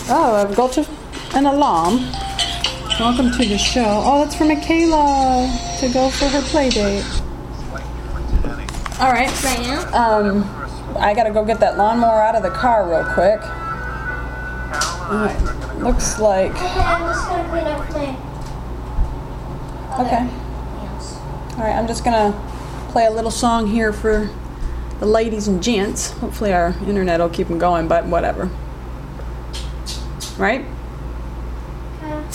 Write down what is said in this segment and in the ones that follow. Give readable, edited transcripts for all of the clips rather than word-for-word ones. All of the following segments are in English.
Oh, I've got an alarm. Welcome to the show. Oh, that's for Michaela to go for her play date. All right. I gotta go get that lawnmower out of the car real quick. Looks like. Okay, I'm just gonna clean up my. Okay. Yes. All right, I'm just gonna play a little song here for the ladies and gents. Hopefully our internet will keep them going, but whatever. Right? Okay.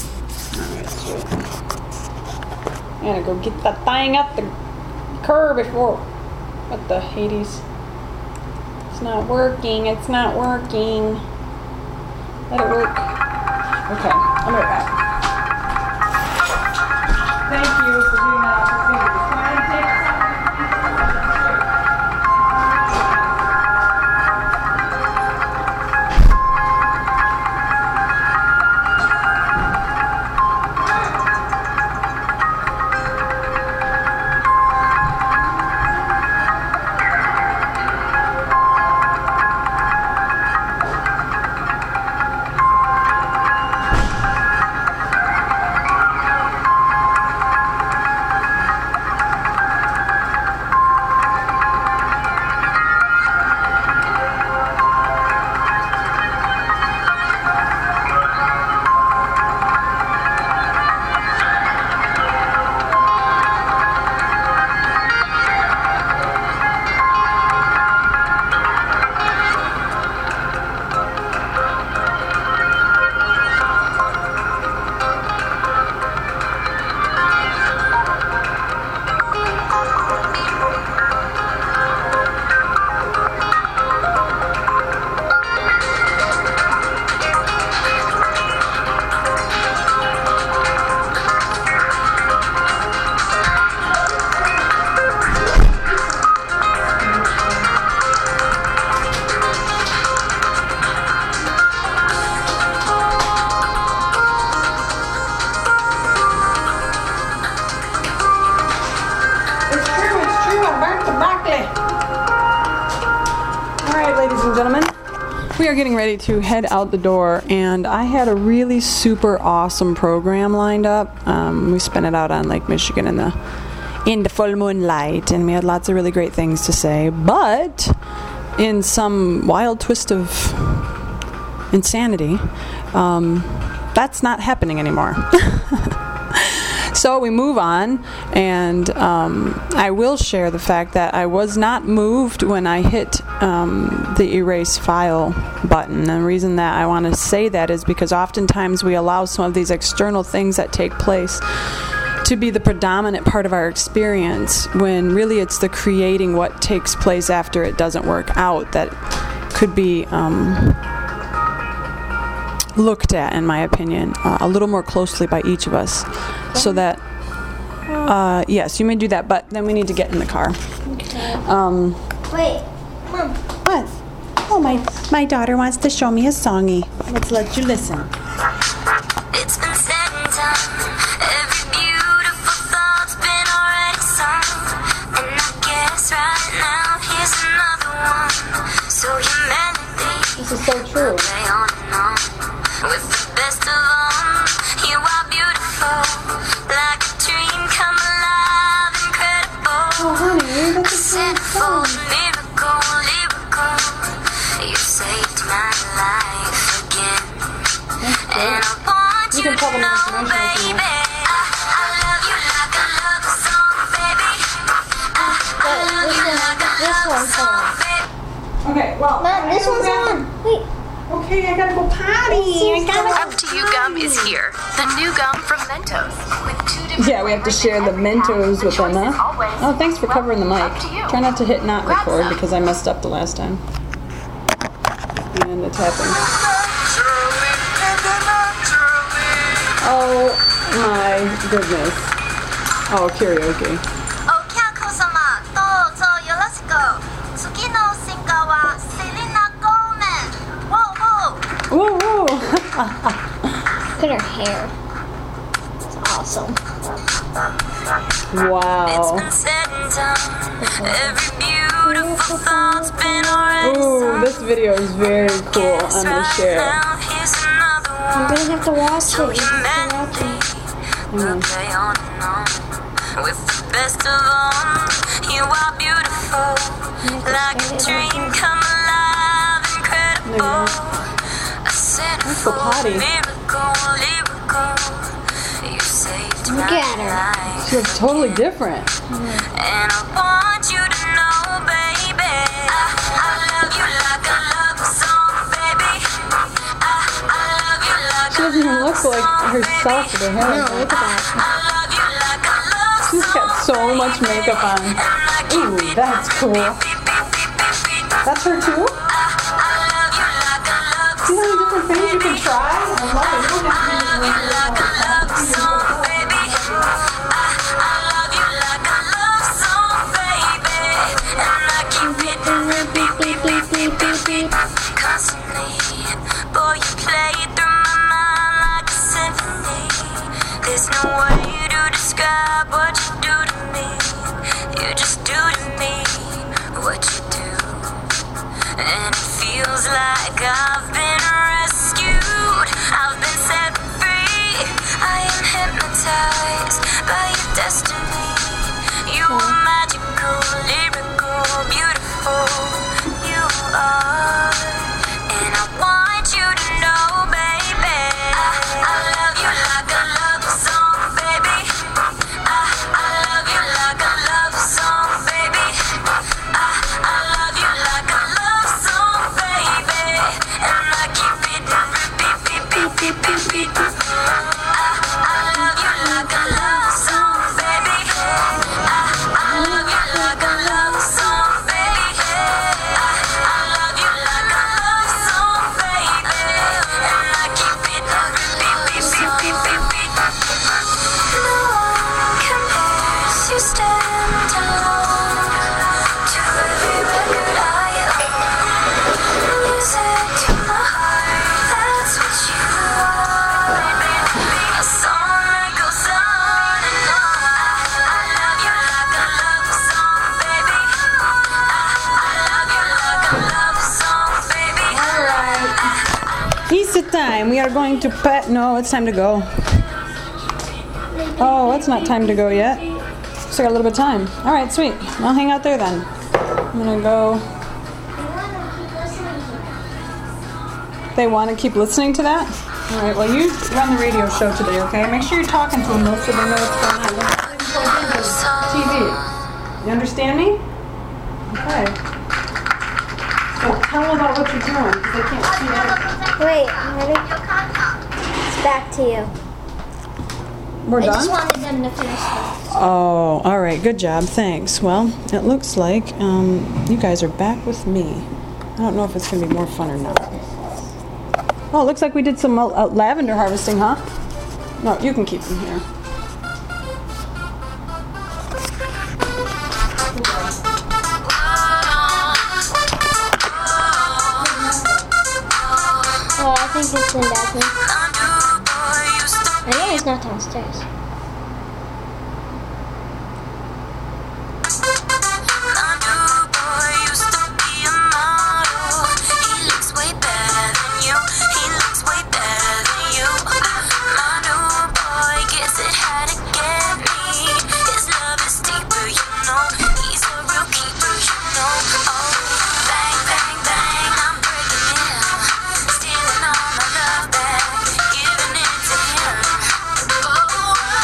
I gotta go get that thing up the curb before. What the Hades? It's not working. It's not working. Let it work. Okay, I'll be right back. Thank you for doing that opportunity. Try and take We are getting ready to head out the door, and I had a really super awesome program lined up. We spent it out on Lake Michigan in the full moonlight, and we had lots of really great things to say. But in some wild twist of insanity, that's not happening anymore. So we move on, and I will share the fact that I was not moved when I hit the erase file button. And the reason that I want to say that is because oftentimes we allow some of these external things that take place to be the predominant part of our experience, when really it's the creating what takes place after it doesn't work out that could be looked at, in my opinion, a little more closely by each of us. So that, yes, you may do that, but then we need to get in the car. Okay. Wait, Mom. What? Oh, my daughter wants to show me a songy. Let's let you listen. It's been said and done. Every beautiful thought's been already sung. And I guess right now here's another one. So humanity. This is so true. Play on and on. With the best of all, you are beautiful. Like a dream come alive, incredible. Oh, honey, that's a great Sinful, song. miracle, lyrical. You saved my life again. And I want You you can to tell them know, information if you baby, I love you like a love song, baby. I love you like a This love one's song, on. baby. Okay, well. Mom, this one's on. Wait. Okay, I gotta go potty. Up to You gum is here. The new gum from Mentos. With 2 different Yeah, we have to share the Mentos with them, huh? Oh, thanks for covering the mic. Try not to hit not record because I messed up the last time. And the tapping. Oh my goodness. Oh, karaoke. お客様、どうぞよろしく。次のシンガーはセレナ・ゴーメン。ウォーウォー。 Whoa, whoa. Look at her hair. It's awesome. Wow. Been said and done. Every beautiful thought's been already Ooh, this video is very cool. I'm gonna share it. Now here's another I'm gonna have to watch So it. You have to watch humanity it. will play on and on. With the best of them, you are beautiful. Like a dream come alive, incredible. A go potty. centerfold miracle, lyrical. You saved Look my at her. life. She looks totally different. And I want you to know, baby, I love you like a love song, baby. I love you like She doesn't even look like herself with her hair. No, look at that. I love you like a love She's got so much makeup on. Ooh, that's cool. That's her too? See how many different things you can try? I love it. You don't have to do love song, baby. I love you like a love song, baby. And I keep hitting repeat, beep, beep, beep, beep, beep, constantly. Boy, you play it through my mind like a symphony. There's no way to describe what you do to me. You just do to me what you do. And it feels like I've been rescued. I've been set free. I am hypnotized by your destiny. You are magical, lyrical, beautiful. You are. And I want you to know, baby, I love you like a love song, baby. I love you like a love song, baby. I love you like a love song, baby. And I keep it repeat, beep, beep, beep, beep, beep. I love you like a love song, baby. I love you like a love song, baby. I love you like a love song, baby. And I keep it repeat, beep, beep, beep, beep, beep. No one compares. You stand alone to every record I own. Music to my heart, that's what you are. A song that goes on and on. I love you like a love song, baby. I love you like a love song, baby. Alright. Pizza time. We are going to pet. No, it's time to go. Oh, it's not time to go yet. Still got a little bit of time. Alright, sweet. I'll hang out there then. I'm gonna go. They want to keep listening to that? Alright, well, you run the radio show today, okay? Make sure you're talking to them though so they know what's going on. TV. You understand me? Okay. So tell them about what you're doing because they can't see that. Wait, ready? It's back to you. We're I just done? wanted them to finish this. Oh, all right. Good job. Thanks. Well, it looks like you guys are back with me. I don't know if it's going to be more fun or not. Oh, it looks like we did some lavender harvesting, huh? No, you can keep them here. Oh, I think it's in bathroom. I know it's not downstairs. Stealing all my love back, giving it to him.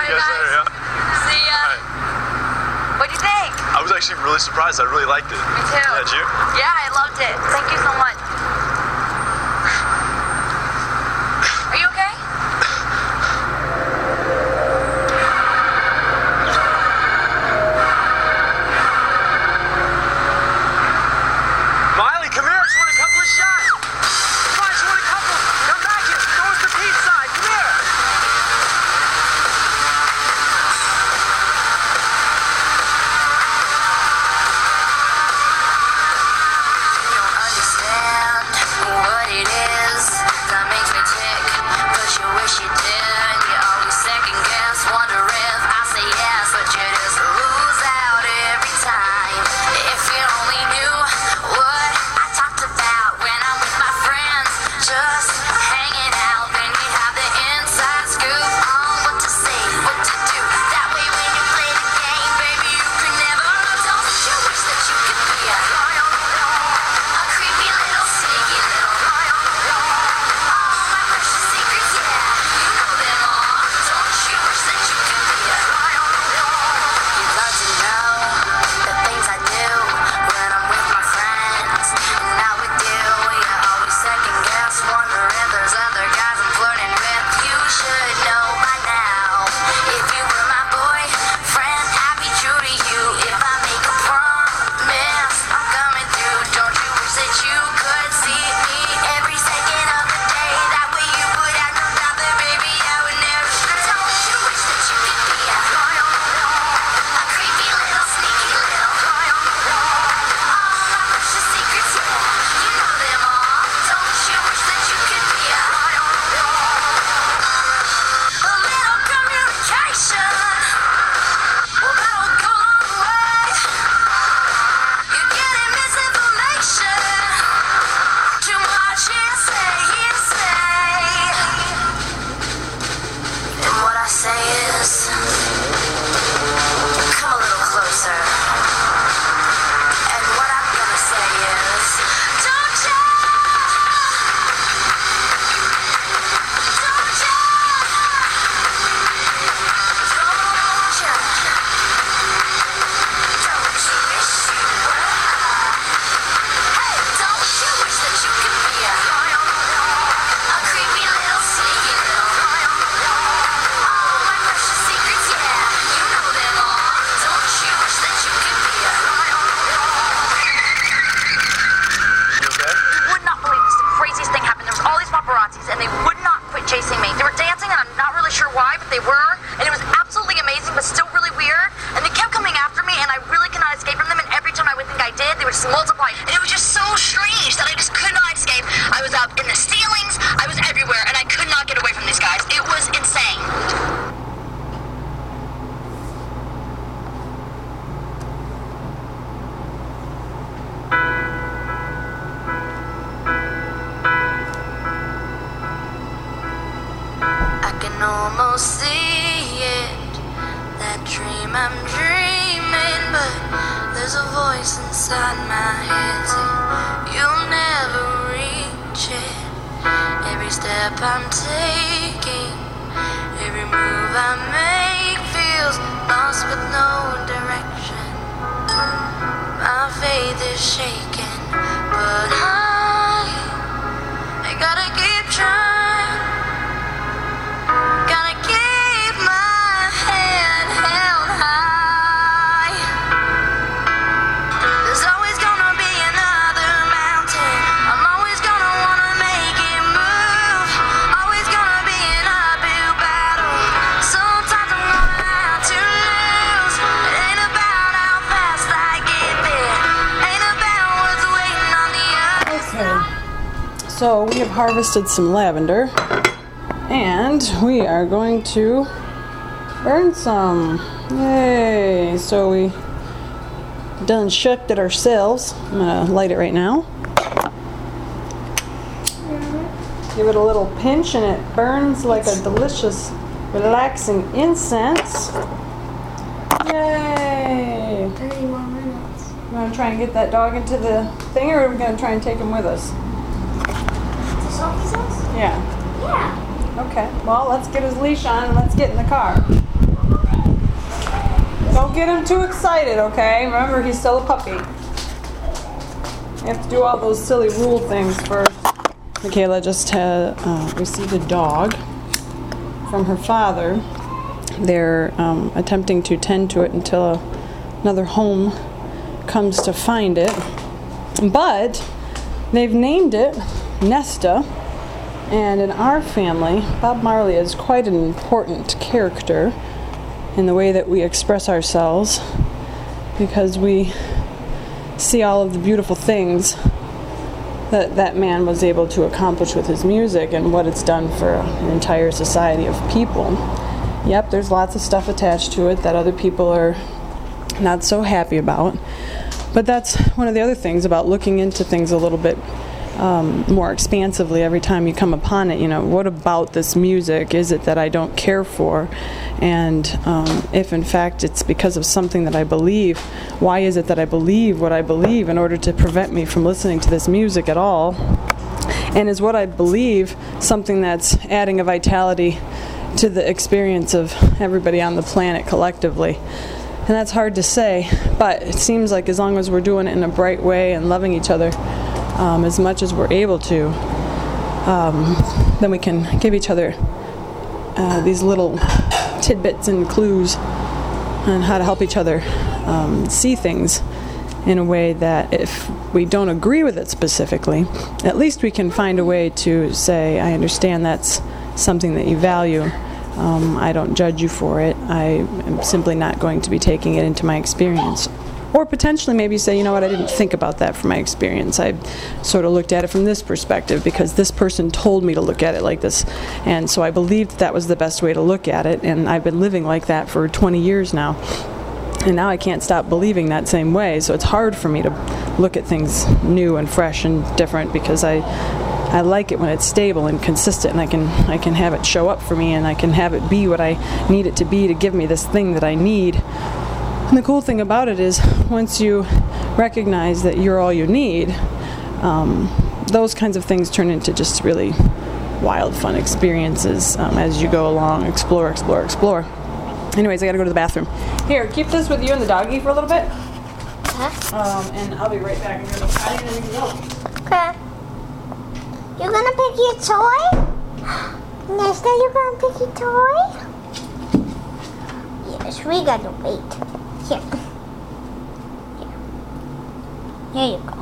you guys later, yeah? See ya. All right. What'd you think? I was actually really surprised. I really liked it. Me too. Yeah, did you? Yeah, I loved it. Thank you so much. Are you okay? Miley, come here. I just want a couple of shots. Come on, I just want a couple. Come back here. Go with the peace side. Come here. You don't understand what it is that makes me tick, but you wish you did. You always second guess, wonder if I say yes, but you just lose out every time. If you only knew what I talked about when I'm with my friends, just hanging out, then you have the inside scoop on what to say, what to do. That way when you play the game, baby, you can never know. Don't you wish that you could be a creepy little sneaky little all my precious secrets, yeah, you know them all. Don't you wish that you could be a you'd love to know the things I do when I'm with my friends. And now with you, you always second guess, wonder if there's other guys I'm flirting with. You should know by now. If you were my boyfriend, I'd be true to you. If I make a promise, I'm coming through. Don't you wish that you could see me every second of the day? That way you would have no doubt that, baby, I would never stray. Don't you wish that you could be a creepy little sneaky little all my precious secrets, yeah, you know them all. Don't you wish that you could be a little communication? Well, that'll go a long way. You're getting misinformation. Too much hearsay, hearsay. And what I say is, come a little closer. And what I'm gonna say is, don't you? Don't you? Don't you? Don't you wish you were? Hey, don't you wish that you could be a creepy little sneaky little all my precious secrets, yeah, you know them all. Don't you wish that you could be a You okay? You would not believe this. The craziest thing happened. There was all these paparazzis, and they would not quit chasing me. They were dancing, and I'm not really sure why, but they were. And it was absolutely amazing, but still really weird. And they kept coming after me, and I really could not escape from them. And every time I would think I did, they would just multiply. And it was just so strange that I just could not escape. I was up in the ceilings. I was everywhere, and I could not get away from these guys. It was insane. I can almost see it, that dream I'm dreaming, but there's a voice inside my head saying you'll never reach it. Every step I'm taking, every move I make feels lost with no direction. My faith is shaken, but I gotta keep trying. Gotta keep my head held high. There's always gonna be another mountain. I'm always gonna wanna make it move. Always gonna be an uphill battle. Sometimes I'm gonna have to lose. It ain't about how fast I get there. Ain't about what's waiting on the other side. So we have harvested some lavender, and we are going to burn some. Yay! So we done shucked it ourselves. I'm gonna light it right now. Give it a little pinch, and it burns like a delicious, relaxing incense. Yay! 30 more minutes. You want to try and get that dog into the thing, or are we going to try and take him with us? To Sophie's house? Yeah. Yeah. Okay. Well, let's get his leash on and let's get in the car. get him too excited, okay? Remember, he's still a puppy. You have to do all those silly rule things first. Michaela just received a dog from her father. They're attempting to tend to it until another home comes to find it. But they've named it Nesta. And in our family, Bob Marley is quite an important character in the way that we express ourselves, because we see all of the beautiful things that that man was able to accomplish with his music and what it's done for an entire society of people. Yep, there's lots of stuff attached to it that other people are not so happy about. But that's one of the other things about looking into things a little bit more expansively every time you come upon it. You know, what about this music is it that I don't care for? And if in fact it's because of something that I believe, why is it that I believe what I believe in order to prevent me from listening to this music at all? And is what I believe something that's adding a vitality to the experience of everybody on the planet collectively? And that's hard to say, but it seems like as long as we're doing it in a bright way and loving each other as much as we're able to, then we can give each other these little tidbits and clues on how to help each other see things in a way that if we don't agree with it specifically, at least we can find a way to say, I understand that's something that you value. I don't judge you for it. I am simply not going to be taking it into my experience. Or potentially maybe say, you know what, I didn't think about that from my experience. I sort of looked at it from this perspective because this person told me to look at it like this. And so I believed that was the best way to look at it. And I've been living like that for 20 years now. And now I can't stop believing that same way. So it's hard for me to look at things new and fresh and different because I like it when it's stable and consistent, and I can have it show up for me, and I can have it be what I need it to be to give me this thing that I need. And the cool thing about it is once you recognize that you're all you need, those kinds of things turn into just really wild, fun experiences as you go along. Explore. Anyways, I gotta go to the bathroom. Here, keep this with you and the doggy for a little bit. And I'll be right back. I'm gonna go potty and everything else. Okay. You're gonna pick your toy? Nesta, you gonna pick your toy? Yes, we gotta wait. Here. Here you go.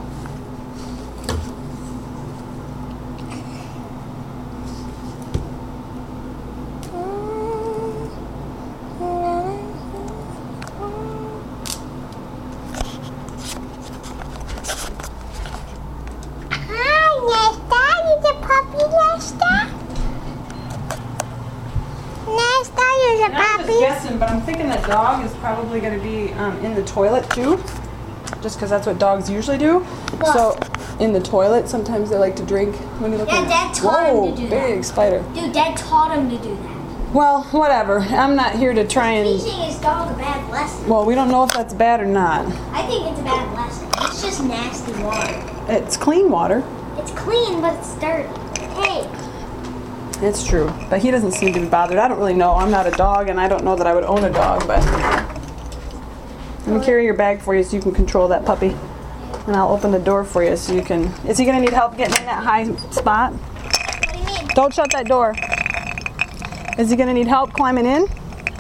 But I'm thinking that dog is probably going to be in the toilet too, just because that's what dogs usually do. What? So in the toilet, sometimes they like to drink when you look at Dad taught him to do that. Big spider. Dude, Dad taught him to do that. Well, whatever. I'm not here to try and... Teaching his dog a bad lesson. Well, we don't know if that's bad or not. I think it's a bad lesson. It's just nasty water. It's clean water. It's clean, but it's dirty. Hey. It's true, but he doesn't seem to be bothered. I don't really know. I'm not a dog, and I don't know that I would own a dog, but let me carry your bag for you so you can control that puppy. And I'll open the door for you so you can... Is he going to need help getting in that high spot? What do you mean? Don't shut that door. Is he going to need help climbing in?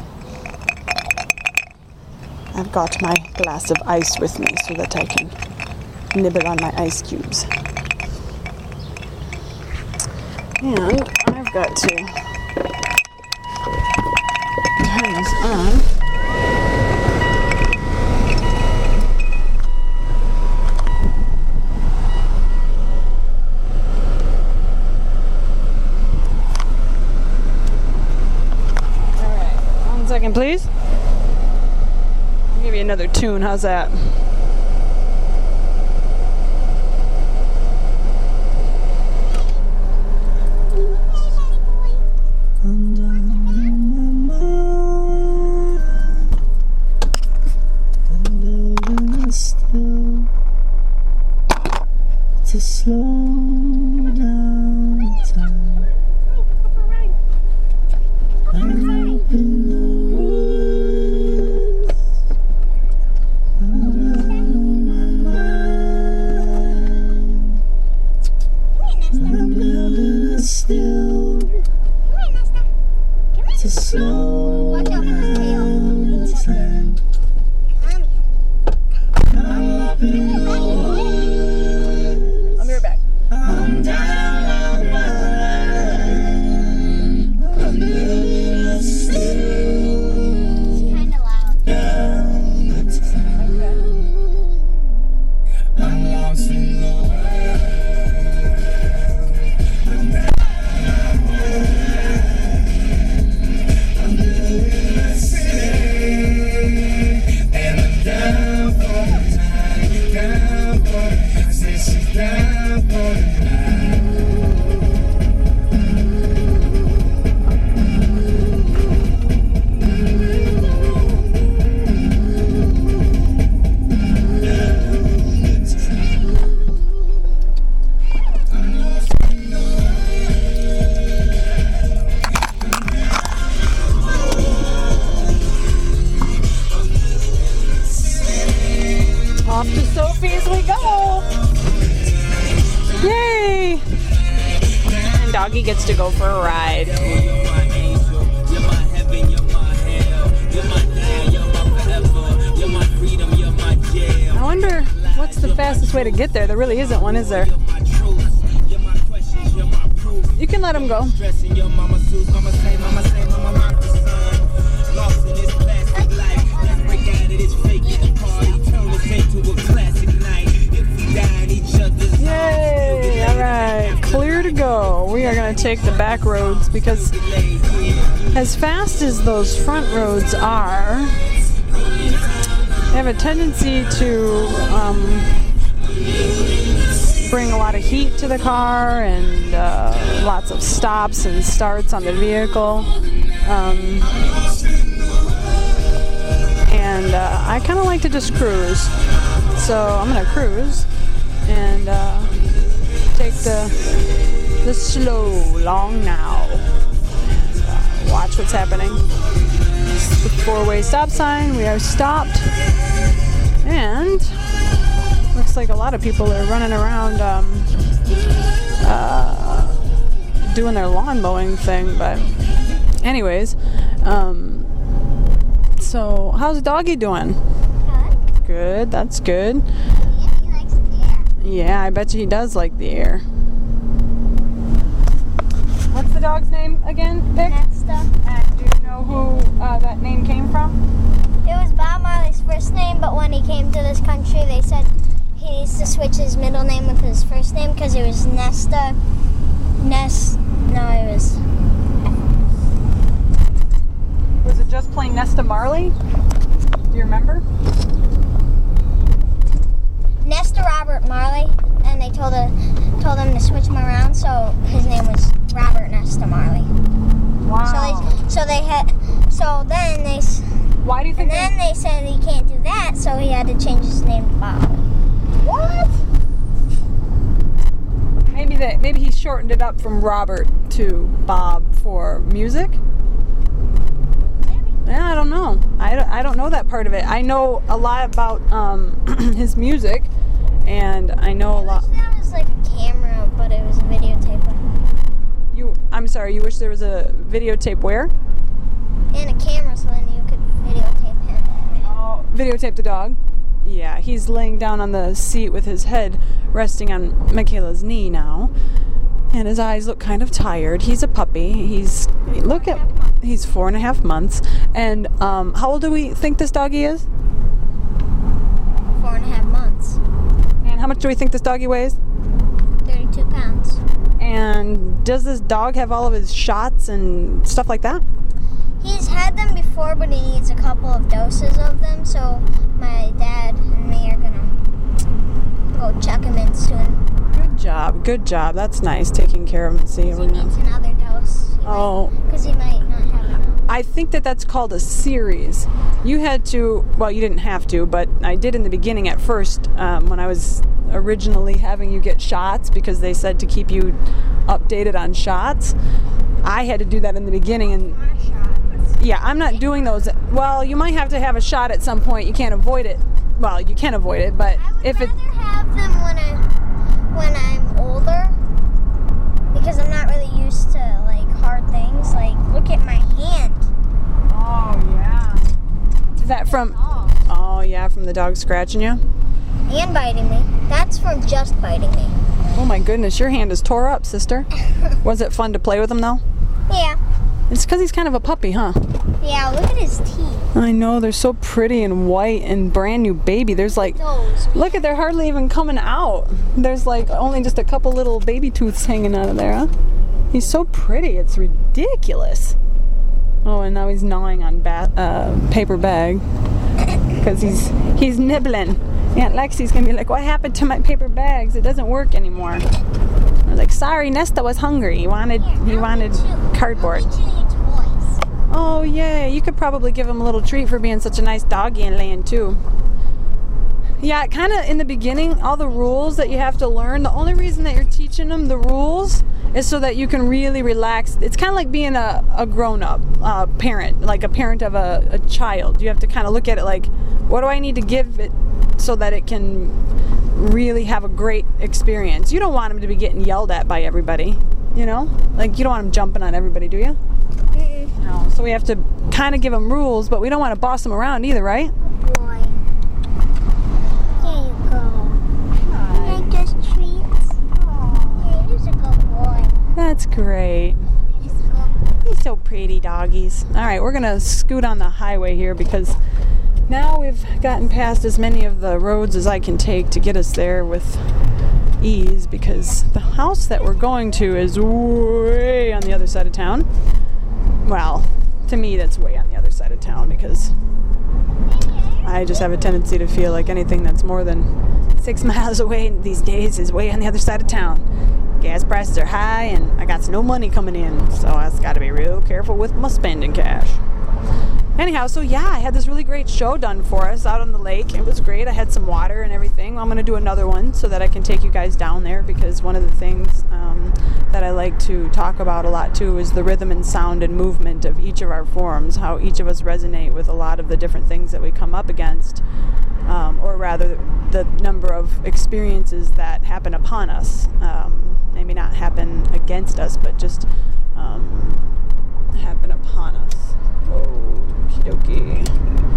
I've got my glass of ice with me so that I can nibble on my ice cubes. And I've got to turn this on. Alright, 1 second please. I'll give you another tune, how's that? To slow down time. Up in the woods, doggy gets to go for a ride. You're my angel, you're my heaven, you're my hell. You're my now, you're my forever. You're my freedom, you're my jail. I wonder what's the fastest way to get there. There really isn't one, is there? You're my truth, you're my questions, you're my proof. You can let him go. Dressing your mama suits, mama say, mama rock the sun. Lost in this plastic life. Let's break out of this fake party. Turn this into a classic night. If we die in each other's Yay! Alright, clear to go. We are going to take the back roads because as fast as those front roads are, they have a tendency to bring a lot of heat to the car and lots of stops and starts on the vehicle. And I kind of like to just cruise. So I'm going to cruise and take the slow, long now. And watch what's happening. The four-way stop sign. We are stopped. And looks like a lot of people are running around doing their lawn mowing thing. But anyways, so how's Doggy doing? Good, that's good. Yeah, he likes the air. Yeah, I bet you he does like the air. What's the dog's name again, Vic? Nesta. And do you know who that name came from? It was Bob Marley's first name, but when he came to this country, they said he needs to switch his middle name with his first name because it was Nesta. It was. Was it just plain Nesta Marley? Do you remember? Nesta Robert Marley, and they told him to switch him around, so his name was Robert Nesta Marley. Wow. So then they Why do you think? they said he can't do that, so he had to change his name to Bob. What? Maybe he shortened it up from Robert to Bob for music. Yeah, I don't know. I don't know that part of it. I know a lot about his music, and I know a lot. I wish there was like a camera, but it was a videotape. I'm sorry. You wish there was a videotape where? And a camera, so then you could videotape him. Oh, videotape the dog. Yeah, he's laying down on the seat with his head resting on Michaela's knee now. And his eyes look kind of tired. He's a puppy. He's 4.5 months. And how old do we think this doggy is? 4.5 months. And how much do we think this doggy weighs? 32 pounds. And does this dog have all of his shots and stuff like that? He's had them before, but he needs a couple of doses of them, so my dad and me are gonna go check him in soon. Good job. That's nice, taking care of him and seeing He everything. needs another dose. Because he might not have enough. I think that's called a series. You had to, well, you didn't have to, but I did in the beginning at first when I was originally having you get shots because they said to keep you updated on shots. I had to do that in the beginning, and yeah, I'm not doing those. Well, you might have to have a shot at some point. You can't avoid it. Well, you can avoid it, but if it. I would rather have them when I'm older, because I'm not really used to like hard things. Like, look at my hand. Oh yeah. Is that from? Oh yeah, from the dog scratching you. And biting me. That's from just biting me. Oh my goodness, your hand is tore up, sister. Was it fun to play with him though? Yeah. It's because he's kind of a puppy, huh? Yeah, look at his teeth. I know, they're so pretty and white and brand new baby. There's like, Those. look at, they're hardly even coming out. There's like only just a couple little baby tooths hanging out of there, huh? He's so pretty, it's ridiculous. Oh, and now he's gnawing on paper bag because he's nibbling. Aunt Lexi's gonna be like, what happened to my paper bags? It doesn't work anymore. I was like, sorry, Nesta was hungry. He wanted cardboard. Oh, yay. You could probably give him a little treat for being such a nice doggy and laying too. Yeah, kind of in the beginning, all the rules that you have to learn, the only reason that you're teaching them the rules is so that you can really relax. It's kind of like being a grown-up parent, like a parent of a child. You have to kind of look at it like, what do I need to give it so that it can really have a great experience? You don't want him to be getting yelled at by everybody. You know? Like, you don't want them jumping on everybody, do you? No. So we have to kind of give them rules, but we don't want to boss them around either, right? Boy. There you go. You like those treats? Yeah, he's a good boy. That's great. He's a good boy. He's so pretty, doggies. All right, we're going to scoot on the highway here because now we've gotten past as many of the roads as I can take to get us there with ease, because the house that we're going to is way on the other side of town. Well, to me, that's way on the other side of town because I just have a tendency to feel like anything that's more than 6 miles away these days is way on the other side of town. Gas prices are high and I got no money coming in, so I just got to be real careful with my spending cash. Anyhow, so yeah, I had this really great show done for us out on the lake. It was great. I had some water and everything. I'm going to do another one so that I can take you guys down there, because one of the things that I like to talk about a lot too is the rhythm and sound and movement of each of our forms, how each of us resonate with a lot of the different things that we come up against, or rather the number of experiences that happen upon us. Maybe not happen against us, but just happen upon us. Okie dokie.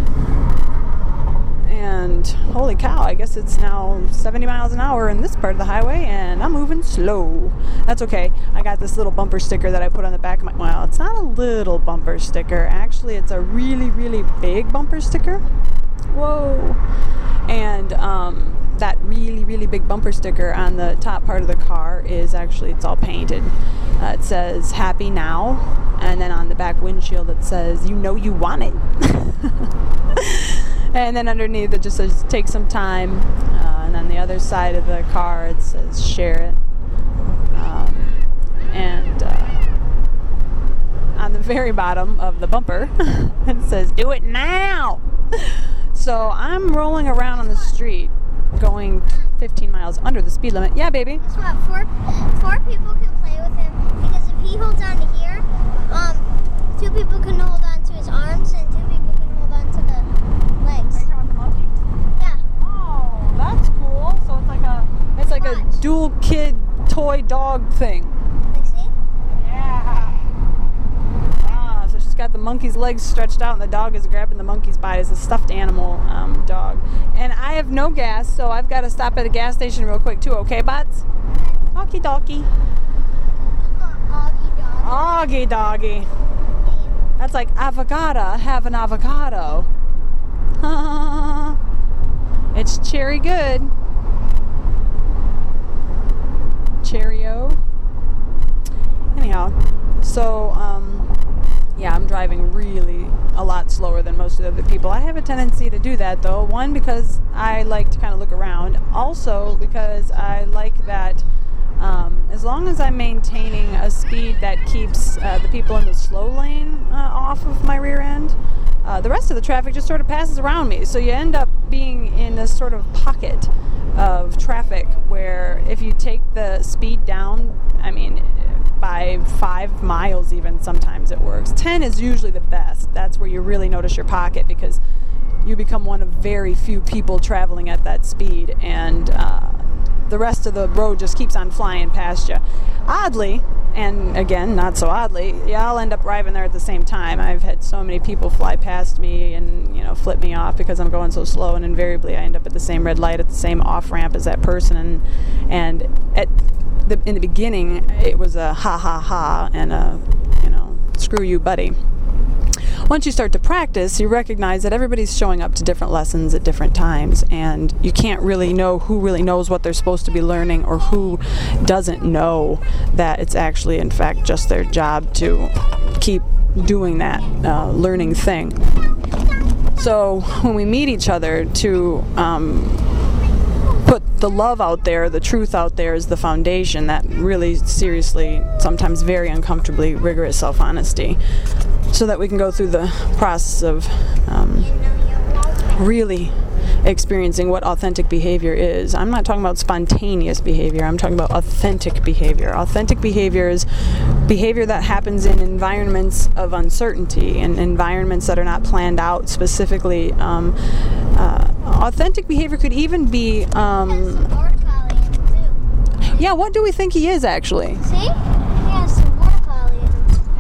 And holy cow, I guess it's now 70 miles an hour in this part of the highway, and I'm moving slow. That's okay. I got this little bumper sticker that I put on the back of my... Well, it's not a little bumper sticker. Actually, it's a really, really big bumper sticker. Whoa. And that really, really big bumper sticker on the top part of the car is actually, it's all painted. It says, "Happy Now." And then on the back windshield it says, "You know you want it." And then underneath it just says, "Take some time." And on the other side of the car it says, "Share it." And on the very bottom of the bumper it says, "Do it now." So I'm rolling around on the street going 15 miles under the speed limit. Yeah, baby? Guess what? Four people can play with him, because if he holds on to here, 2 people can hold on to his arms and 2 people can hold on to the legs. Are you talking about the monkey? Yeah. Oh, that's cool. So it's like a dual kid toy dog thing. Like, see? Yeah. Ah, so she's got the monkey's legs stretched out and the dog is grabbing the monkey's body. It's a stuffed animal dog. And I have no gas, so I've got to stop at a gas station real quick too, okay, Bots? Okie dokie. Augie doggy. That's like avocado, have an avocado. It's cherry good. Cheerio. Anyhow, so yeah, I'm driving really a lot slower than most of the other people. I have a tendency to do that though. One, because I like to kind of look around. Also, because I like that as long as I'm maintaining a speed that keeps the people in the slow lane off of my rear end, the rest of the traffic just sort of passes around me. So you end up being in this sort of pocket of traffic where if you take the speed down, I mean, by 5 miles even, sometimes it works. 10 is usually the best. That's where you really notice your pocket, because you become one of very few people traveling at that speed, and the rest of the road just keeps on flying past you. Oddly, and again, not so oddly, I'll end up arriving there at the same time. I've had so many people fly past me and, you know, flip me off because I'm going so slow, and invariably I end up at the same red light, at the same off-ramp as that person, and in the beginning, it was a ha ha ha and a, you know, screw you buddy. Once you start to practice, you recognize that everybody's showing up to different lessons at different times, and you can't really know who really knows what they're supposed to be learning or who doesn't know that it's actually, in fact, just their job to keep doing that learning thing. So when we meet each other to put the love out there, the truth out there is the foundation, that really seriously, sometimes very uncomfortably rigorous self-honesty, so that we can go through the process of really experiencing what authentic behavior is. I'm not talking about spontaneous behavior, I'm talking about authentic behavior. Authentic behavior is behavior that happens in environments of uncertainty and environments that are not planned out specifically. Authentic behavior could even be Border collie in it too. yeah, what do we think he is actually? See? Yeah.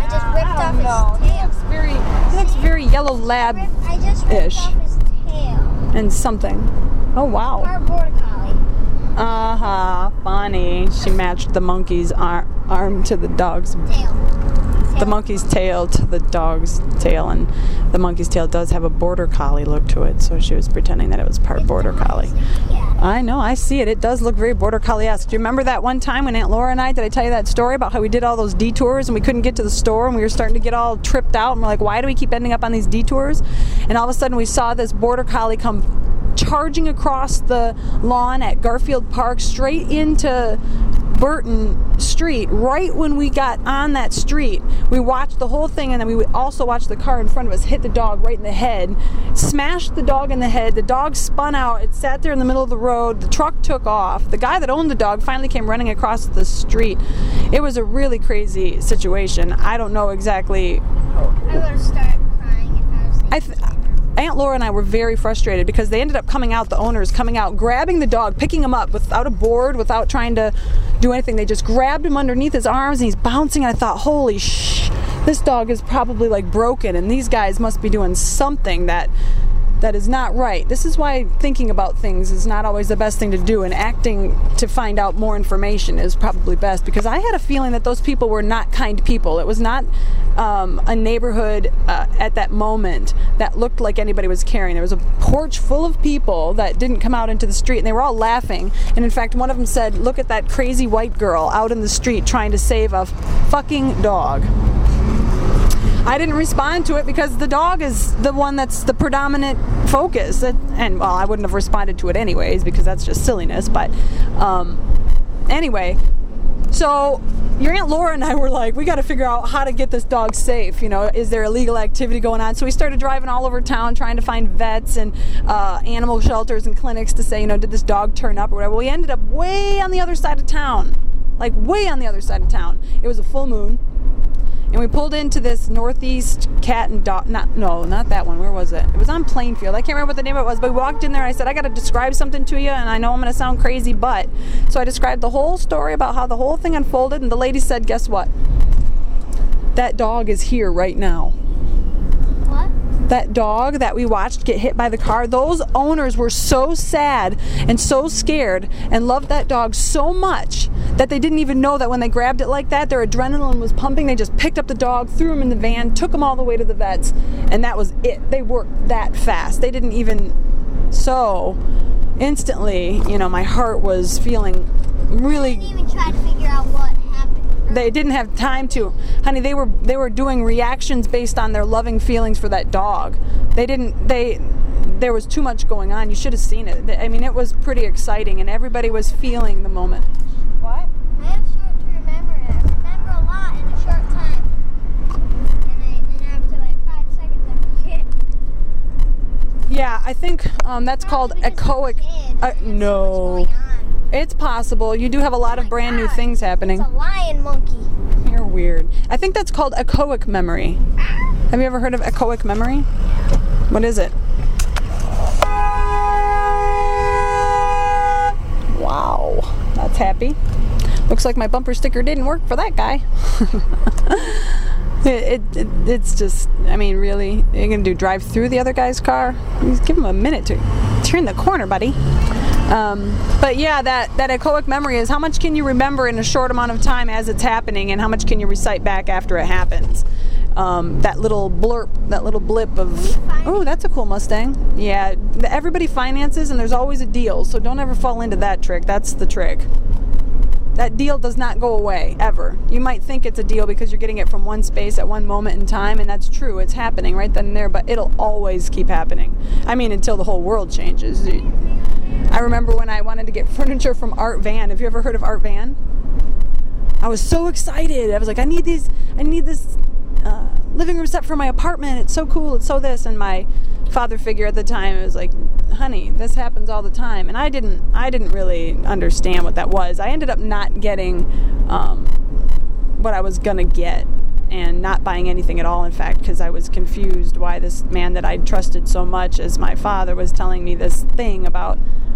just ripped off his tail. He looks very yellow lab I just ripped Ish. off his tail. and something. Oh wow. Our border collie. Funny. She matched the monkey's arm to the dog's, Tail. the monkey's tail to the dog's tail, and the monkey's tail does have a border collie look to it, so she was pretending that it was part border collie. Yeah. I know, I see it. It does look very border collie-esque. Do you remember that one time when Aunt Laura and I, did I tell you that story about how we did all those detours and we couldn't get to the store and we were starting to get all tripped out and we're like, why do we keep ending up on these detours? And all of a sudden we saw this border collie come charging across the lawn at Garfield Park straight into Burton Street. Right when we got on that street, we watched the whole thing, and then we also watched the car in front of us hit the dog right in the head, smashed the dog in the head. The dog spun out. It sat there in the middle of the road. The truck took off. The guy that owned the dog finally came running across the street. It was a really crazy situation. I don't know exactly. I would start crying if I was Aunt Laura and I were very frustrated because they ended up coming out, the owners coming out, grabbing the dog, picking him up without a board, without trying to do anything. They just grabbed him underneath his arms and he's bouncing. And I thought, holy this dog is probably like broken, and these guys must be doing something that is not right. This is why thinking about things is not always the best thing to do, and acting to find out more information is probably best, because I had a feeling that those people were not kind people. It was not a neighborhood at that moment that looked like anybody was caring. There was a porch full of people that didn't come out into the street, and they were all laughing. And in fact, one of them said, look at that crazy white girl out in the street trying to save a fucking dog. I didn't respond to it because the dog is the one that's the predominant focus. And I wouldn't have responded to it anyways because that's just silliness. But anyway, so your Aunt Laura and I were like, we got to figure out how to get this dog safe. You know, is there illegal activity going on? So we started driving all over town trying to find vets and animal shelters and clinics to say, you know, did this dog turn up or whatever. Well, we ended up way on the other side of town. Like way on the other side of town. It was a full moon. And we pulled into this Northeast Cat and Dog, not that one, where was it? It was on Plainfield. I can't remember what the name of it was, but we walked in there and I said, I got to describe something to you, and I know I'm going to sound crazy, but. So I described the whole story about how the whole thing unfolded, and the lady said, guess what? That dog is here right now. What? That dog that we watched get hit by the car, those owners were so sad and so scared and loved that dog so much that they didn't even know that when they grabbed it like that, their adrenaline was pumping. They just picked up the dog, threw him in the van, took him all the way to the vets, and that was it. They worked that fast. They didn't even... So, instantly, you know, my heart was feeling really... They didn't even try to figure out what happened. They didn't have time to. Honey, they were doing reactions based on their loving feelings for that dog. There was too much going on. You should have seen it. I mean, it was pretty exciting, and everybody was feeling the moment. What? I have short-term memory. I remember a lot in a short time. And after like 5 seconds, I forget. Yeah, I think that's called echoic. No. It's possible. You do have a lot of brand new things happening. It's a lion monkey. You're weird. I think that's called echoic memory. Have you ever heard of echoic memory? What is it? Wow. That's happy. Looks like my bumper sticker didn't work for that guy. It's just, I mean, really, you're going to drive through the other guy's car? Just give him a minute to turn the corner, buddy. But yeah, that echoic memory is how much can you remember in a short amount of time as it's happening, and how much can you recite back after it happens. That little blip of, oh, that's a cool Mustang. Yeah, everybody finances, and there's always a deal, so don't ever fall into that trick. That's the trick. That deal does not go away, ever. You might think it's a deal because you're getting it from one space at one moment in time, and that's true. It's happening right then and there, but it'll always keep happening. I mean, until the whole world changes. I remember when I wanted to get furniture from Art Van. Have you ever heard of Art Van? I was so excited. I was like, I need this living room set for my apartment. It's so cool. It's so this. And my father figure at the time was like, honey, this happens all the time. And I didn't really understand what that was. I ended up not getting what I was gonna get, and not buying anything at all, in fact, because I was confused why this man that I'd trusted so much as my father was telling me this thing about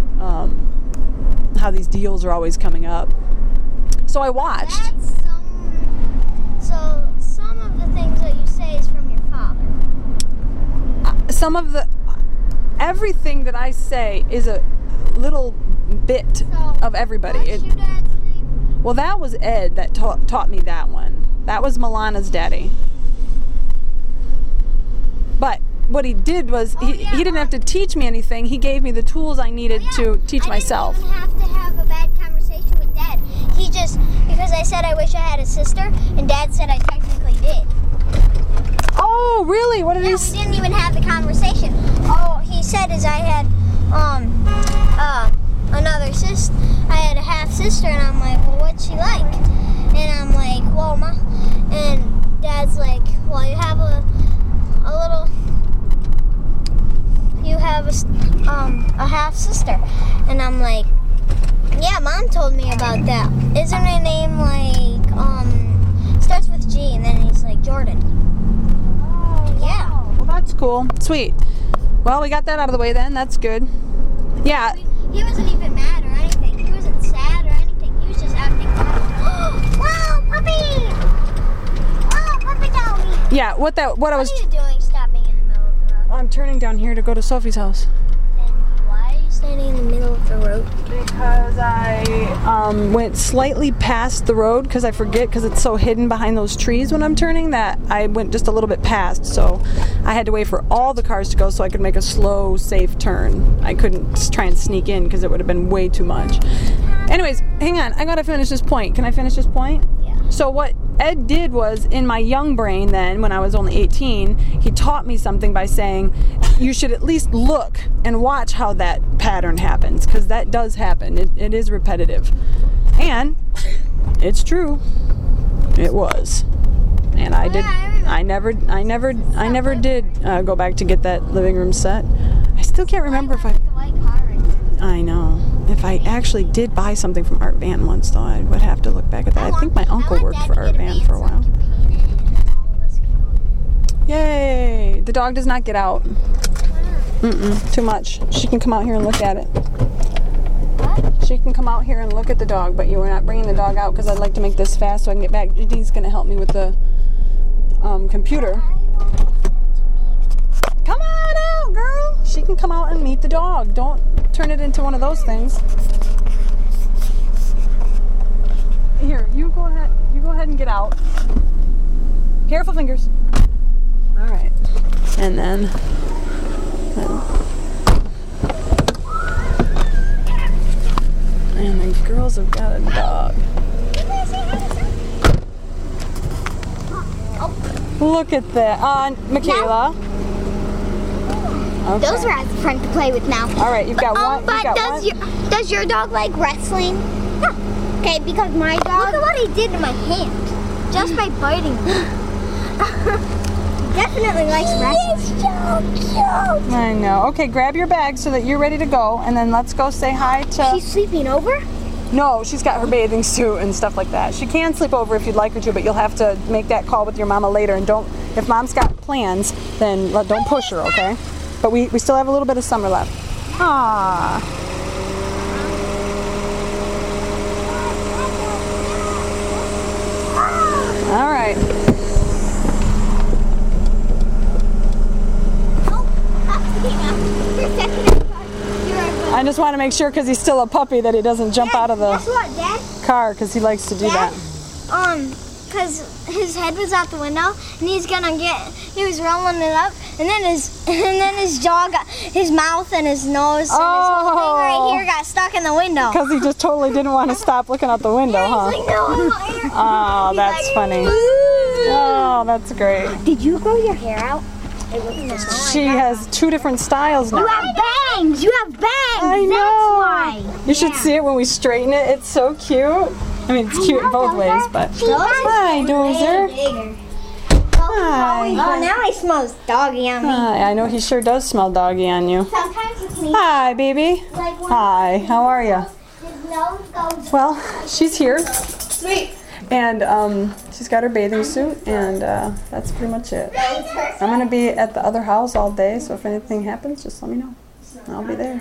how these deals are always coming up. So I watched. So some of the So you say is from your father. Some of everything that I say is a little bit of everybody. What's your dad's name? Well, that was Ed that taught me that one. That was Milana's daddy. But what he did was he didn't have to teach me anything. He gave me the tools I needed to teach myself. I didn't even have to have a bad conversation with Dad. He just, because I said I wish I had a sister, and Dad said I technically did. Oh, really? What did he We say? didn't even have the conversation. All he said is I had another sister. I had a half sister, and I'm like, well, what's she like? And I'm like, well, Ma. And Dad's like, well, you have a half sister. And I'm like, yeah, Mom told me about that. Isn't her name like starts with G, and then he's like Jordan. Yeah. Well, that's cool. Sweet. Well, we got that out of the way then. That's good. Yeah. He wasn't even mad or anything. He wasn't sad or anything. He was just acting fine. Wow, puppy! Wow, puppy doggy! Yeah, what I was... What are you doing stopping in the middle of the road? I'm turning down here to go to Sophie's house. And why are you standing in the middle of the road? Because I went slightly past the road because I forget because it's so hidden behind those trees when I'm turning that I went just a little bit past. So I had to wait for all the cars to go so I could make a slow, safe turn. I couldn't try and sneak in because it would have been way too much. Anyways, hang on. I got to finish this point. Can I finish this point? Yeah. So what Ed did was, in my young brain then, when I was only 18, he taught me something by saying, you should at least look and watch how that pattern happens, because that does happen. It is repetitive. And it's true. It was. And I never did go back to get that living room set. I still can't remember if I... The white car right there. I know. If I actually did buy something from Art Van once, though, I would have to look back at that. I think my uncle worked for Art Van for a while. Yay! The dog does not get out. Too much. She can come out here and look at it. What? She can come out here and look at the dog, but you are not bringing the dog out because I'd like to make this fast so I can get back. He's going to help me with the computer. Come on out, girl. She can come out and meet the dog. Don't turn it into one of those things. Here, you go ahead. You go ahead and get out. Careful fingers. All right. And then and the girls have got a dog. Look at that. Michaela. Okay. Those are as fun to play with now. All right, you've got one. But does your dog like wrestling? Yeah. Okay, because my dog. Look at what he did to my hand, just by biting me. He definitely likes wrestling. He's so cute. I know. Okay, grab your bag so that you're ready to go, and then let's go say hi to... She's sleeping over? No, she's got her bathing suit and stuff like that. She can sleep over if you'd like her to, but you'll have to make that call with your mama later, and don't... If Mom's got plans, then don't push her, okay? But we still have a little bit of summer left. Ah. All right. I just want to make sure because he's still a puppy that he doesn't jump out of the Guess what, Dad? car because he likes to do that. Because his head was out the window and he was rolling it up, and then his jaw got, his mouth and his nose and his whole thing right here got stuck in the window. Because he just totally didn't want to stop looking out the window, huh? He's like, no, I'm not here. Oh, He's that's like, funny. "Ooh." Oh, that's great. Did you grow your hair out? She has 2 different styles now. You have bangs! You have bangs! I know. That's why. You should see it when we straighten it. It's so cute. I mean, it's cute in both ways, but... Hi, Dozer. Hi. Oh, now he smells doggy on me. Hi. I know he sure does smell doggy on you. Sometimes it's me. Hi, baby. Like when Hi. How are you? his nose goes. Well, she's here. Sweet. And she's got her bathing suit, and that's pretty much it. I'm going to be at the other house all day, so if anything happens, just let me know. I'll be there.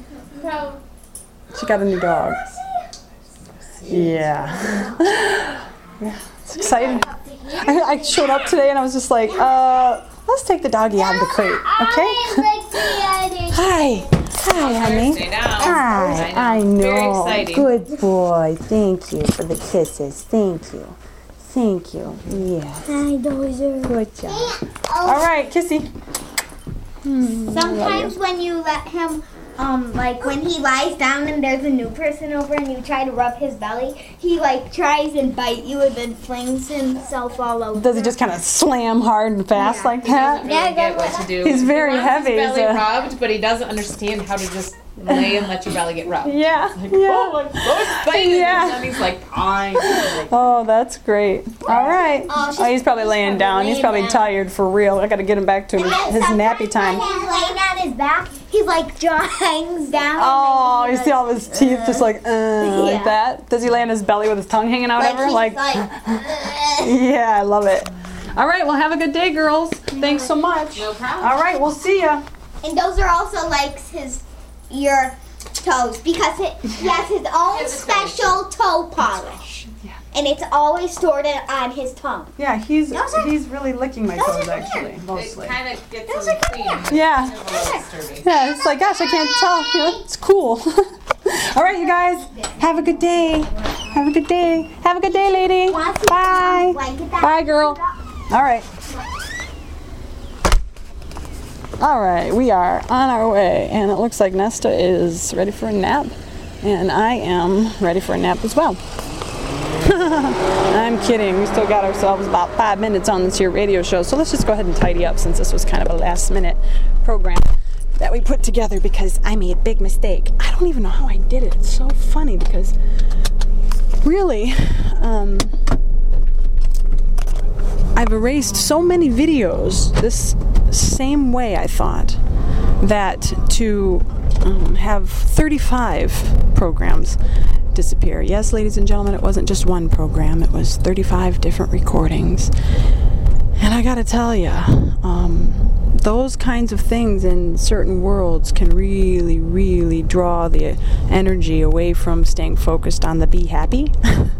She got a new dog. Yeah. Yeah, it's exciting. I showed up today and I was just like, let's take the doggy out of the crate, okay? Hi, honey. Stay down. Hi, I know. Very exciting. Good boy. Thank you for the kisses. Thank you. Thank you. Yes. Hi, Dozer. Good job. All right, kissy. Sometimes when you let him, like when he lies down and there's a new person over and you try to rub his belly, he like tries and bite you and then flings himself all over. Does he just kind of slam hard and fast like that? Really get what to do. He's very He wants heavy, His belly so- rubbed, but he doesn't understand how to just lay and let your belly get rubbed. Yeah. Like, Yeah. oh, I'm so excited. Yeah. And then he's like, fine. Like, Oh, that's great. All right. Oh, he's probably laying down. He's probably tired for real. I got to get him back to his nappy time. When he's laying on his back, his like jaw hangs down. Oh, you see all of his teeth just like Yeah. that? Does he lay on his belly with his tongue hanging out ever? He's Like, yeah, I love it. All right, well, have a good day, girls. Thanks so much. no problem. All right, we'll see ya. And Dozer also likes your toes because he has his own special toe polish. And it's always stored on his tongue. Yeah, he's Those really licking my those toes are actually, It mostly. kind of gets Those him are clean. good. Yeah. It's a little disturbing. Yeah, it's like, gosh, I can't tell. You know, it's cool. All right, you guys, have a good day. Have a good day. Have a good day, lady. Bye. Bye, girl. All right. All right, we are on our way, and it looks like Nesta is ready for a nap, and I am ready for a nap as well. I'm kidding. We still got ourselves about 5 minutes on this here radio show, so let's just go ahead and tidy up since this was kind of a last-minute program that we put together because I made a big mistake. I don't even know how I did it. It's so funny because really, I've erased so many videos this same way, I thought, that to have 35 programs disappear. Yes, ladies and gentlemen, it wasn't just one program. It was 35 different recordings. And I gotta tell you, those kinds of things in certain worlds can really, really draw the energy away from staying focused on the be happy.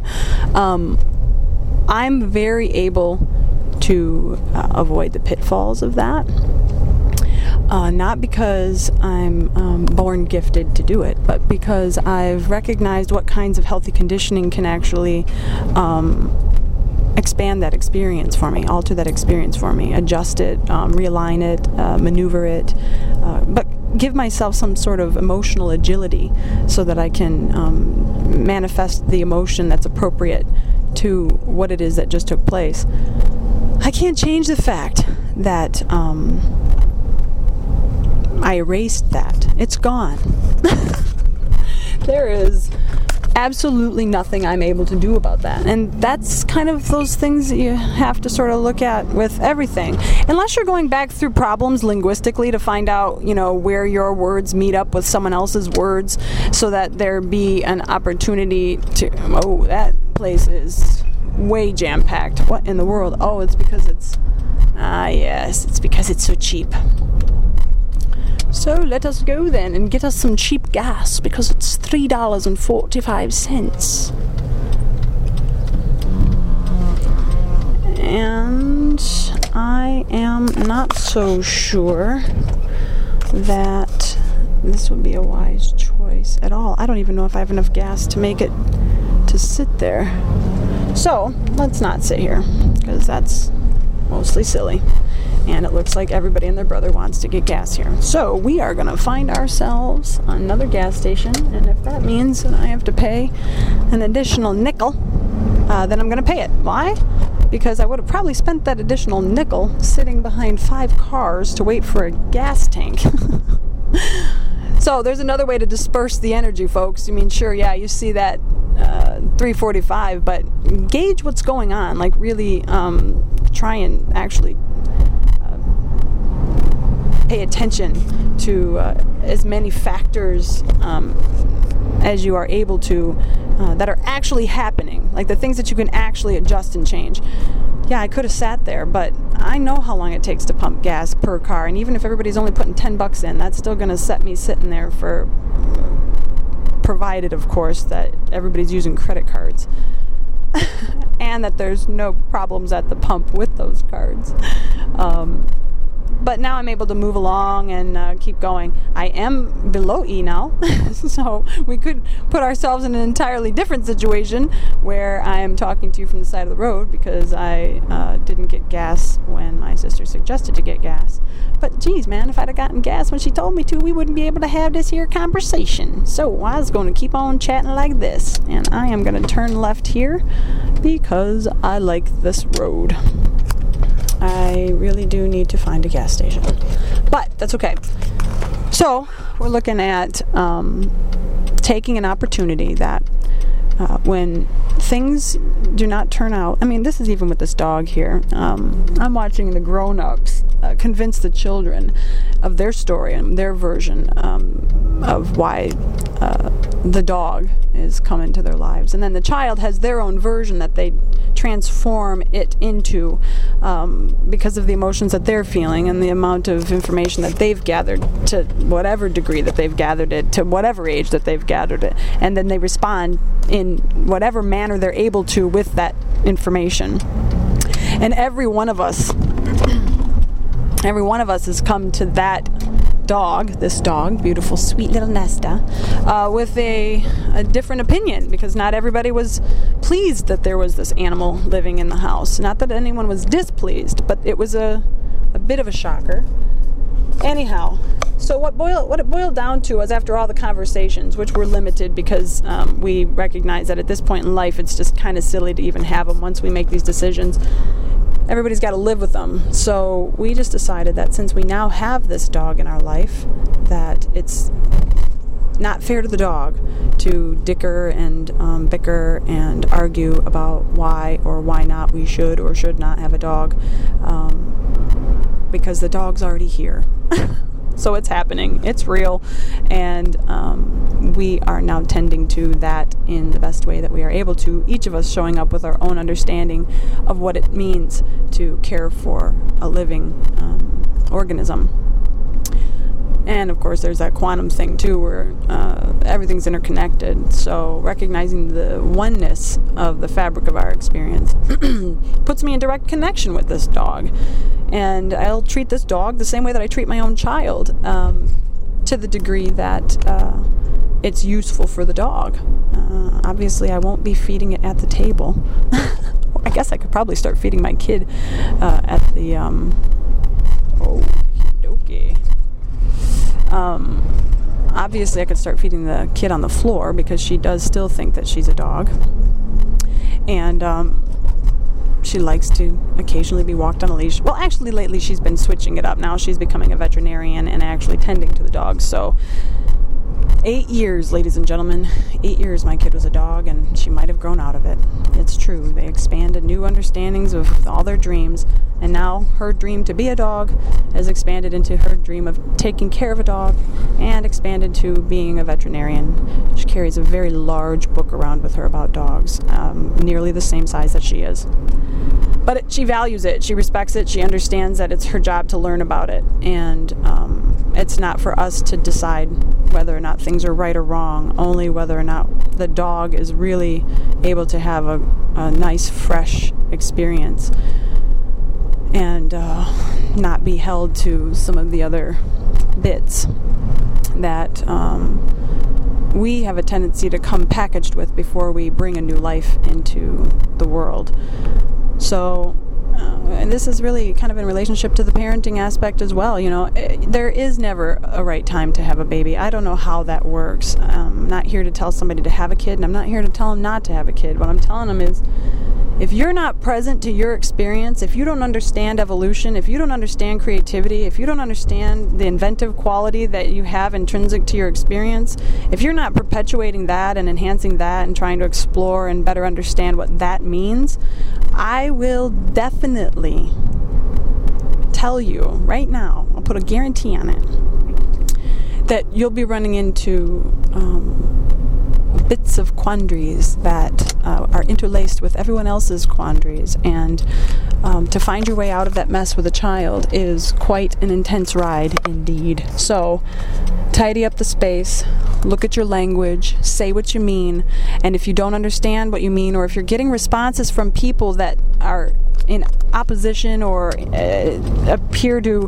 I'm very able to avoid the pitfalls of that. Not because I'm born gifted to do it, but because I've recognized what kinds of healthy conditioning can actually expand that experience for me, alter that experience for me, adjust it, realign it, maneuver it, but give myself some sort of emotional agility so that I can manifest the emotion that's appropriate to what it is that just took place. I can't change the fact that I erased that. It's gone. There is absolutely nothing I'm able to do about that. And that's kind of those things that you have to sort of look at with everything. Unless you're going back through problems linguistically to find out, you know, where your words meet up with someone else's words so that there be an opportunity to, oh, that place is way jam-packed. What in the world? Oh, it's because it's, yes, it's because it's so cheap. So let us go then and get us some cheap gas because it's $3.45. And I am not so sure that this would be a wise choice at all. I don't even know if I have enough gas to make it to sit there. So let's not sit here because that's mostly silly. And it looks like everybody and their brother wants to get gas here. So we are going to find ourselves another gas station. And if that means that I have to pay an additional nickel, then I'm going to pay it. Why? Because I would have probably spent that additional nickel sitting behind 5 cars to wait for a gas tank. So there's another way to disperse the energy, folks. I mean, sure, yeah, you see that 345, but gauge what's going on. Like, really try and actually pay attention to as many factors as you are able to that are actually happening, like the things that you can actually adjust and change. Yeah, I could have sat there, but I know how long it takes to pump gas per car, and even if everybody's only putting $10 in, that's still going to set me sitting there for, provided, of course, that everybody's using credit cards. and that there's no problems at the pump with those cards. But now I'm able to move along and keep going. I am below E now, so we could put ourselves in an entirely different situation where I am talking to you from the side of the road because I didn't get gas when my sister suggested to get gas. But geez, man, if I'd have gotten gas when she told me to, we wouldn't be able to have this here conversation. So I was going to keep on chatting like this, and I am going to turn left here because I like this road. I really do need to find a gas station, but that's okay. So we're looking at taking an opportunity that when things do not turn out, I mean, this is even with this dog here. I'm watching the grown-ups convince the children of their story and their version of why the dog is come into their lives. And then the child has their own version that they transform it into because of the emotions that they're feeling and the amount of information that they've gathered to whatever degree that they've gathered it, to whatever age that they've gathered it. And then they respond in whatever manner they're able to with that information. And every one of us has come to that dog, this dog, beautiful, sweet little Nesta, with a different opinion, because not everybody was pleased that there was this animal living in the house. Not that anyone was displeased, but it was a bit of a shocker. Anyhow, so what it boiled down to was, after all the conversations, which were limited because we recognize that at this point in life it's just kind of silly to even have them once we make these decisions. Everybody's got to live with them. So we just decided that since we now have this dog in our life, that it's not fair to the dog to dicker and bicker and argue about why or why not we should or should not have a dog, because the dog's already here. So it's happening, it's real, and we are now tending to that in the best way that we are able to, each of us showing up with our own understanding of what it means to care for a living organism. And of course there's that quantum thing too, where everything's interconnected. So recognizing the oneness of the fabric of our experience puts me in direct connection with this dog. And I'll treat this dog the same way that I treat my own child, to the degree that it's useful for the dog. Obviously I won't be feeding it at the table. I guess I could probably start feeding my kid at the okay. Obviously I could start feeding the kid on the floor, because she does still think that she's a dog, and she likes to occasionally be walked on a leash. Well, actually lately she's been switching it up. Now she's becoming a veterinarian and actually tending to the dogs. So 8 years, ladies and gentlemen, 8 years my kid was a dog, and she might have grown out of it. It's true. They expanded new understandings of all their dreams, and now her dream to be a dog has expanded into her dream of taking care of a dog, and expanded to being a veterinarian. She carries a very large book around with her about dogs, nearly the same size that she is. But she values it, she respects it, she understands that it's her job to learn about it, and it's not for us to decide whether or not things are right or wrong, only whether or not the dog is really able to have a nice, fresh experience, and not be held to some of the other bits that we have a tendency to come packaged with before we bring a new life into the world. So, and this is really kind of in relationship to the parenting aspect as well. You know, there is never a right time to have a baby. I don't know how that works. I'm not here to tell somebody to have a kid, and I'm not here to tell them not to have a kid. What I'm telling them is, if you're not present to your experience, if you don't understand evolution, if you don't understand creativity, if you don't understand the inventive quality that you have intrinsic to your experience, if you're not perpetuating that and enhancing that and trying to explore and better understand what that means, I will definitely tell you right now, I'll put a guarantee on it, that you'll be running into bits of quandaries that are interlaced with everyone else's quandaries, and to find your way out of that mess with a child is quite an intense ride indeed. So tidy up the space, look at your language, say what you mean, and if you don't understand what you mean, or if you're getting responses from people that are in opposition or appear to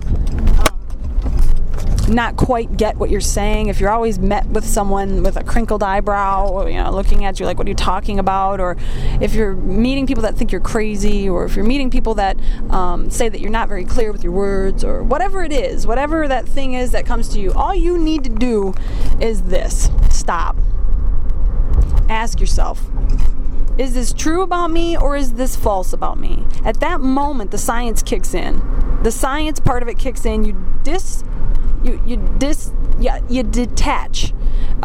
not quite get what you're saying, if you're always met with someone with a crinkled eyebrow, looking at you like, what are you talking about? Or if you're meeting people that think you're crazy, or if you're meeting people that say that you're not very clear with your words, or whatever it is, whatever that thing is that comes to you, all you need to do is this: stop. Ask yourself, is this true about me, or is this false about me? At that moment, the science kicks in. The science part of it kicks in. You detach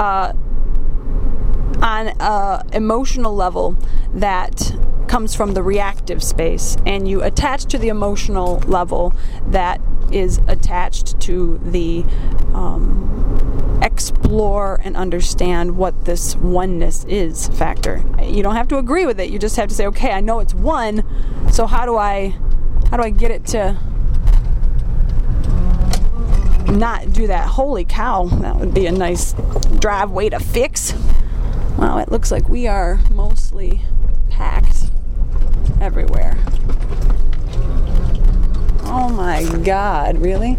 on a emotional level that comes from the reactive space, and you attach to the emotional level that is attached to the explore and understand what this oneness is factor. You don't have to agree with it. You just have to say, okay, I know it's one, so how do I get it to not do that? Holy cow, that would be a nice driveway to fix. Wow, it looks like we are mostly packed everywhere. Oh my God, really?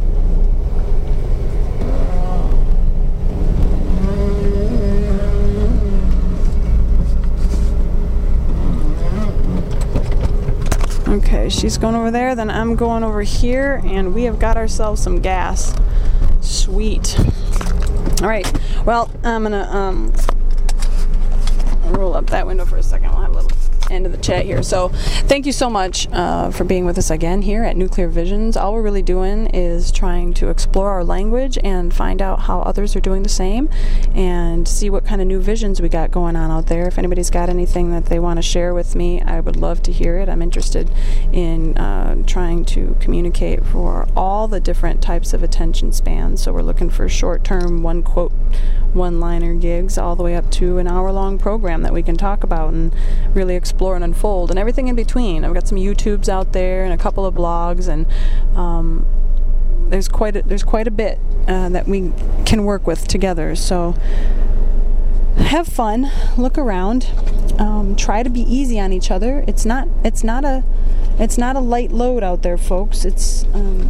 Okay, she's going over there, then I'm going over here, and we have got ourselves some gas. Sweet. Alright, well, I'm gonna roll up that window for a second. We'll have a little end of the chat here. So thank you so much for being with us again here at Nuclear Visions. All we're really doing is trying to explore our language and find out how others are doing the same, and see what kind of new visions we got going on out there. If anybody's got anything that they want to share with me, I would love to hear it. I'm interested in trying to communicate for all the different types of attention spans. So we're looking for short-term, one-quote, one-liner gigs, all the way up to an hour-long program that we can talk about and really explore and unfold, and everything in between. I've got some YouTubes out there and a couple of blogs, and there's quite a bit that we can work with together. So have fun, look around, try to be easy on each other. It's not a light load out there, folks. It's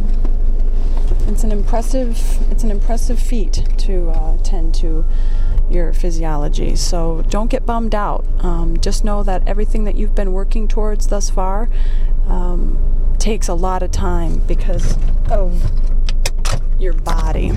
an impressive feat to tend to your physiology. So don't get bummed out. Just know that everything that you've been working towards thus far takes a lot of time because of your body,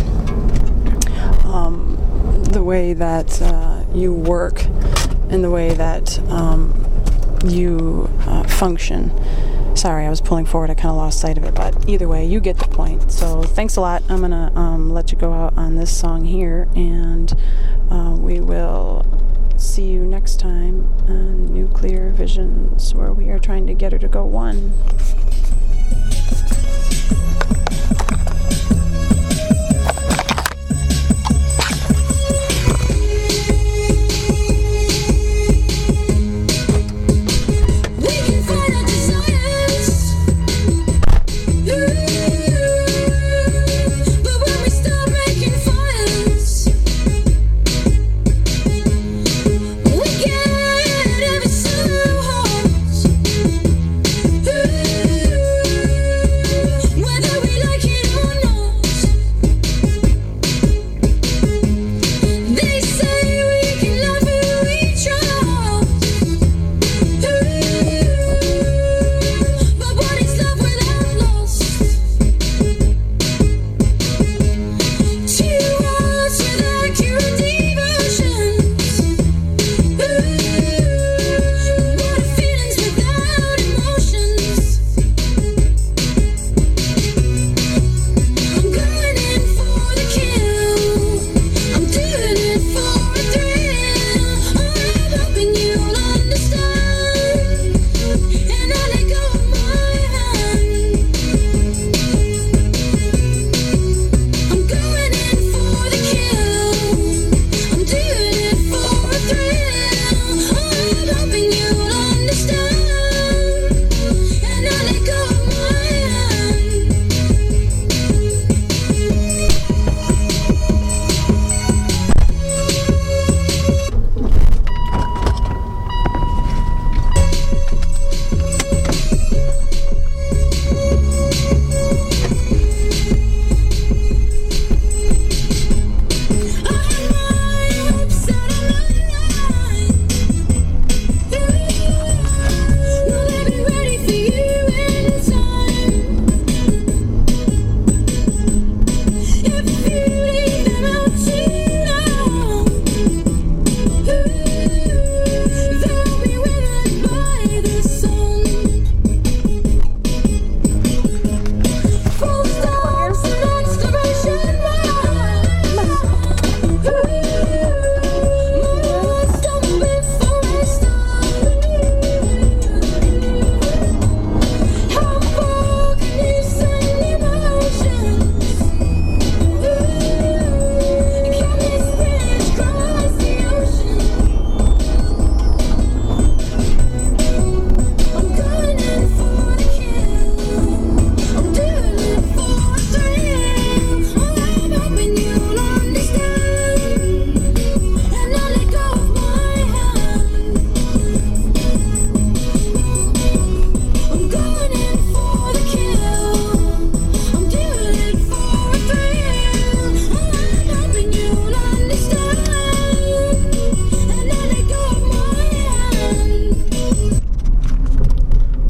the way that you work, and the way that you function. Sorry, I was pulling forward. I kind of lost sight of it, but either way, you get the point. So thanks a lot. I'm gonna let you go out on this song here, and we will see you next time on Nuclear Visions, where we are trying to get her to go one.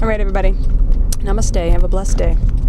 All right, everybody. Namaste. Have a blessed day.